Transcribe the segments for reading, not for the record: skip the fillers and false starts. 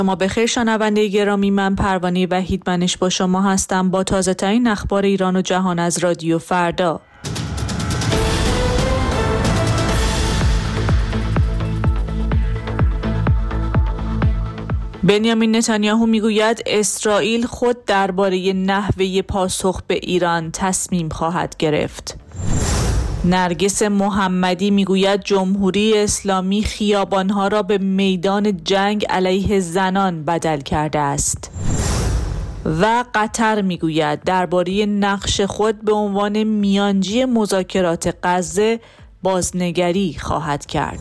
شما بخیر شنونده گرامی، من پروانه وحیدمنش با شما هستم با تازه ترین اخبار ایران و جهان از رادیو فردا. بنیامین نتانیاهو میگوید اسرائیل خود درباره نحوه پاسخ به ایران تصمیم خواهد گرفت. نرگس محمدی میگوید جمهوری اسلامی خیابانها را به میدان جنگ علیه زنان بدل کرده است. و قطر میگوید درباره نقش خود به عنوان میانجی مذاکرات غزه بازنگری خواهد کرد.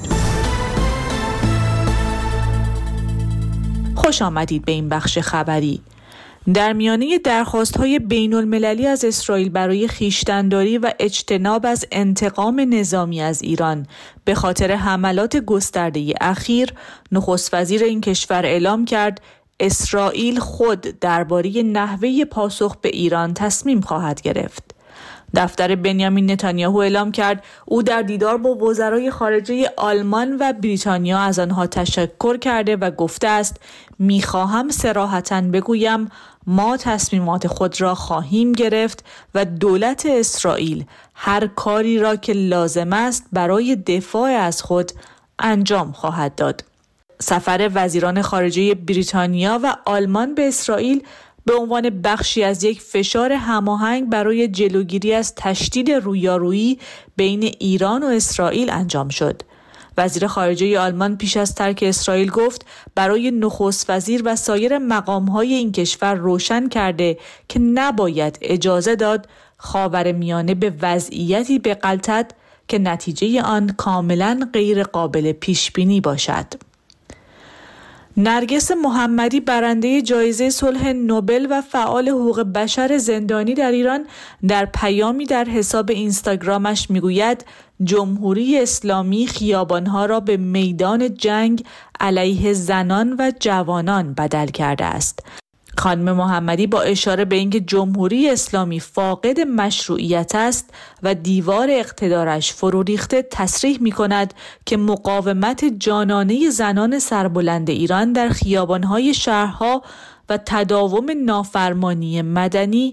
خوش آمدید به این بخش خبری. در میانه درخواست‌های بین‌المللی از اسرائیل برای خویشتن‌داری و اجتناب از انتقام نظامی از ایران به خاطر حملات گسترده اخیر، نخست وزیر این کشور اعلام کرد اسرائیل خود درباره نحوه پاسخ به ایران تصمیم خواهد گرفت. دفتر بنیامین نتانیاهو اعلام کرد او در دیدار با وزرای خارجه آلمان و بریتانیا از آنها تشکر کرده و گفته است می‌خواهم صراحتاً بگویم ما تصمیمات خود را خواهیم گرفت و دولت اسرائیل هر کاری را که لازم است برای دفاع از خود انجام خواهد داد. سفر وزیران خارجه بریتانیا و آلمان به اسرائیل به عنوان بخشی از یک فشار هماهنگ برای جلوگیری از تشدید رویارویی بین ایران و اسرائیل انجام شد. وزیر خارجه آلمان پیش از ترک اسرائیل گفت برای نخست وزیر و سایر مقام‌های این کشور روشن کرده که نباید اجازه داد خاورمیانه به وضعیتی بغلطد که نتیجه آن کاملاً غیر قابل پیش‌بینی باشد. نرگس محمدی برنده جایزه صلح نوبل و فعال حقوق بشر زندانی در ایران در پیامی در حساب اینستاگرامش میگوید جمهوری اسلامی خیابانها را به میدان جنگ علیه زنان و جوانان بدل کرده است. خانم محمدی با اشاره به اینکه جمهوری اسلامی فاقد مشروعیت است و دیوار اقتدارش فرو ریخته تصریح می‌کند که مقاومت جانانه زنان سربلند ایران در خیابان‌های شهرها و تداوم نافرمانی مدنی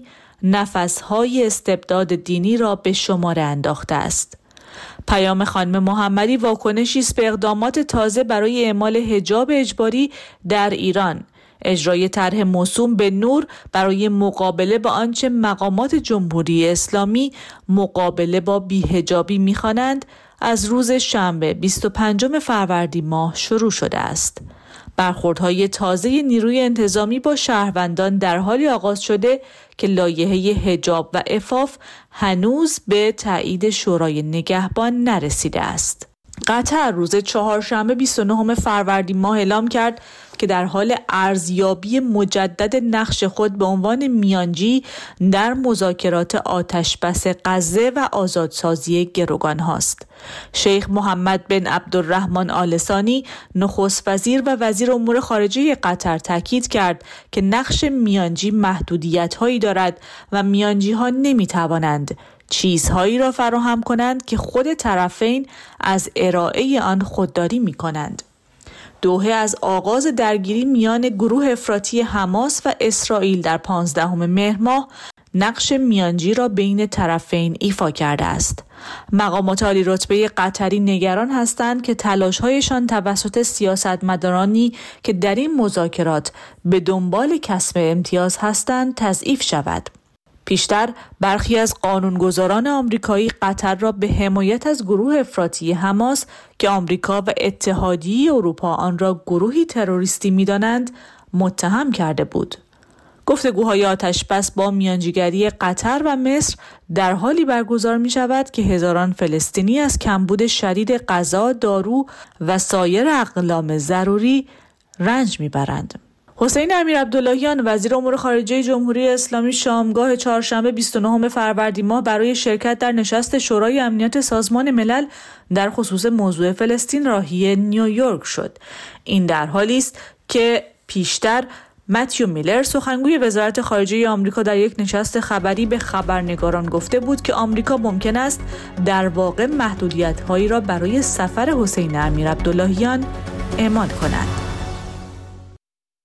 نفس‌های استبداد دینی را به شمار انداخته است. پیام خانم محمدی واکنشی است به اقدامات تازه برای اعمال حجاب اجباری در ایران، اجرای طرح موسوم به نور برای مقابله با آنچه مقامات جمهوری اسلامی مقابله با بی‌حجابی می‌خوانند از روز شنبه 25 فروردین ماه شروع شده است. برخوردهای تازه نیروی انتظامی با شهروندان در حالی آغاز شده که لایحه حجاب و عفاف هنوز به تایید شورای نگهبان نرسیده است. قطر روز چهارشنبه 29 فروردین ماه اعلام کرد که در حال ارزیابی مجدد نقش خود به عنوان میانجی در مذاکرات آتشبس غزه و آزادسازی گروگان هاست. شیخ محمد بن عبدالرحمن آل ثانی نخست وزیر و وزیر امور خارجه قطر تاکید کرد که نقش میانجی محدودیت‌هایی دارد و میانجی‌ها نمی‌توانند چیزهایی را فراهم کنند که خود طرفین از ارائه آن خودداری می‌کنند. دوحه از آغاز درگیری میان گروه افراطی حماس و اسرائیل در 15 مهر ماه نقش میانجی را بین طرفین ایفا کرده است. مقامات عالی رتبه قطری نگران هستند که تلاش‌هایشان توسط سیاستمدارانی که در این مذاکرات به دنبال کسب امتیاز هستند تضعیف شود. پیشتر برخی از قانونگذاران آمریکایی قطر را به حمایت از گروه افراطی حماس که آمریکا و اتحادیه اروپا آن را گروهی تروریستی می‌دانند متهم کرده بود. گفتگوهای آتشبس با میانجیگری قطر و مصر در حالی برگزار می‌شود که هزاران فلسطینی از کمبود شدید غذا، دارو و سایر اقلام ضروری رنج می‌برند. حسین امیرعبداللهیان وزیر امور خارجه جمهوری اسلامی شامگاه چهارشنبه 29 فروردین ماه برای شرکت در نشست شورای امنیت سازمان ملل در خصوص موضوع فلسطین راهی نیویورک شد. این در حالی است که پیشتر متیو میلر سخنگوی وزارت خارجه آمریکا در یک نشست خبری به خبرنگاران گفته بود که آمریکا ممکن است در واقع محدودیت‌هایی را برای سفر حسین امیرعبداللهیان اعمال کند.